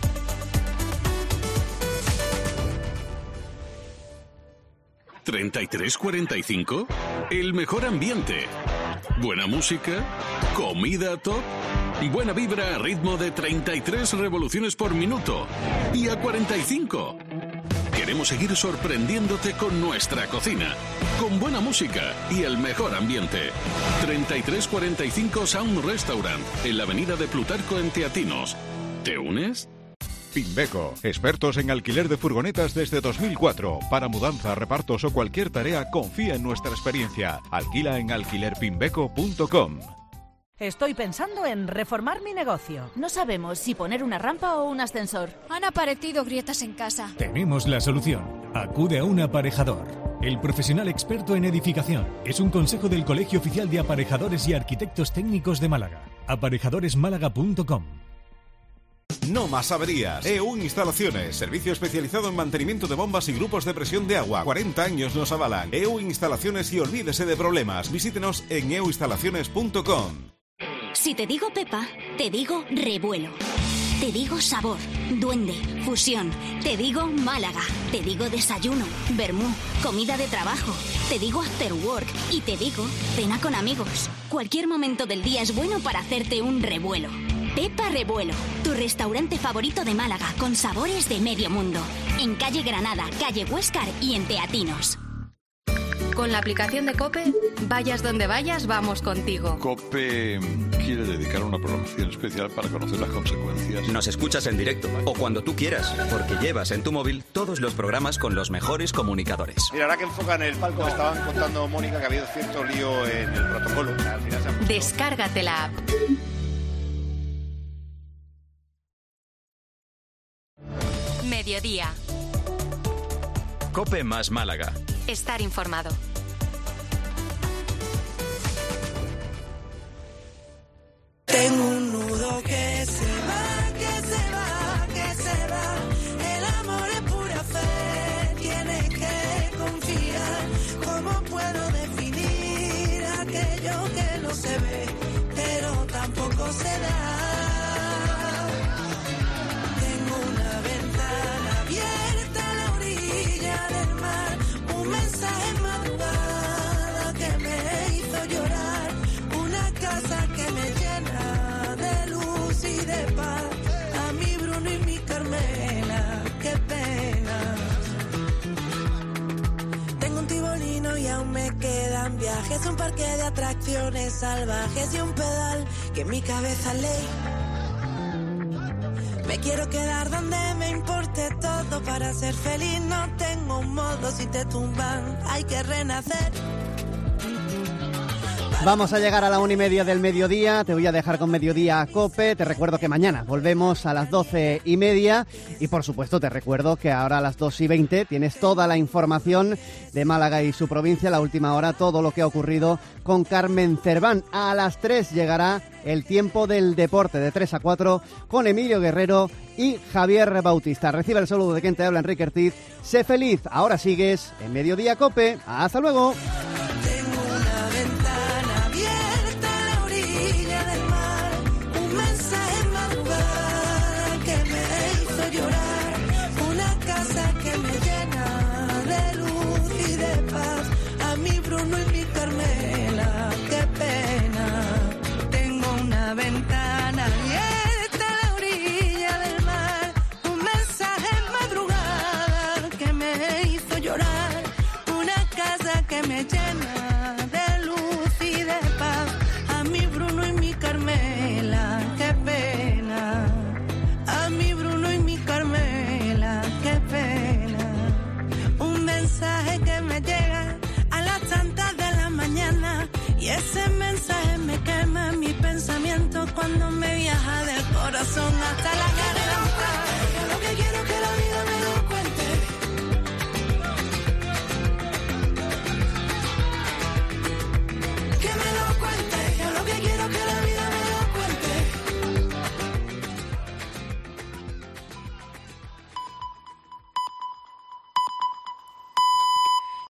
¿33-45? El mejor ambiente. Buena música. Comida top. Buena vibra a ritmo de 33 revoluciones por minuto. Y a 45. Queremos seguir sorprendiéndote con nuestra cocina. Con buena música y el mejor ambiente. 3345 Sound Restaurant. En la avenida de Plutarco en Teatinos. ¿Te unes? Pimbeco, expertos en alquiler de furgonetas desde 2004. Para mudanza, repartos o cualquier tarea, confía en nuestra experiencia. Alquila en alquilerpimbeco.com. Estoy pensando en reformar mi negocio. No sabemos si poner una rampa o un ascensor. Han aparecido grietas en casa. Tenemos la solución. Acude a un aparejador. El profesional experto en edificación. Es un consejo del Colegio Oficial de Aparejadores y Arquitectos Técnicos de Málaga. Aparejadoresmálaga.com. No más averías. EU Instalaciones, servicio especializado en mantenimiento de bombas y grupos de presión de agua. 40 años nos avalan. EU Instalaciones y olvídese de problemas. Visítenos en euinstalaciones.com. Si te digo Pepa, te digo revuelo. Te digo sabor, duende, fusión. Te digo Málaga. Te digo desayuno, vermú, comida de trabajo. Te digo after work y te digo cena con amigos. Cualquier momento del día es bueno para hacerte un revuelo. Pepa Revuelo, tu restaurante favorito de Málaga con sabores de medio mundo. En calle Granada, calle Huéscar y en Teatinos. Con la aplicación de COPE, vayas donde vayas, vamos contigo. COPE quiere dedicar una programación especial para conocer las consecuencias. Nos escuchas en directo o cuando tú quieras, porque llevas en tu móvil todos los programas con los mejores comunicadores. Mira, ahora que enfocan el palco, me estaban contando, Mónica, que ha habido cierto lío en el protocolo. Al final Descárgate la app. Mediodía. COPE más Málaga. Estar informado. Tengo un nudo que se va, que se va, que se va. El amor es pura fe, tienes que confiar. ¿Cómo puedo definir aquello que no se ve, pero tampoco se da? Tengo una ventana abierta a la orilla del mar, un mensaje en madrugada que me hizo llorar, una casa que me llena de luz y de paz, a mi Bruno y mi Carmela, qué pena. Tengo un tibolino y aún me quedan viajes, un parque de atracciones salvajes y un pedal que en mi cabeza ley. Me quiero quedar donde me importe todo para ser feliz, no tengo un modo, si te tumban hay que renacer. Vamos a llegar a la 1:30 del mediodía, te voy a dejar con Mediodía COPE, te recuerdo que mañana volvemos a las 12:30 y por supuesto te recuerdo que ahora a las 2:20 tienes toda la información de Málaga y su provincia, la última hora, todo lo que ha ocurrido con Carmen Cerván. A las 3 llegará el tiempo del deporte de 3 a 4 con Emilio Guerrero y Javier Bautista. Recibe el saludo de quien te habla, Enrique Ortiz. Sé feliz, ahora sigues en Mediodía COPE. ¡Hasta luego!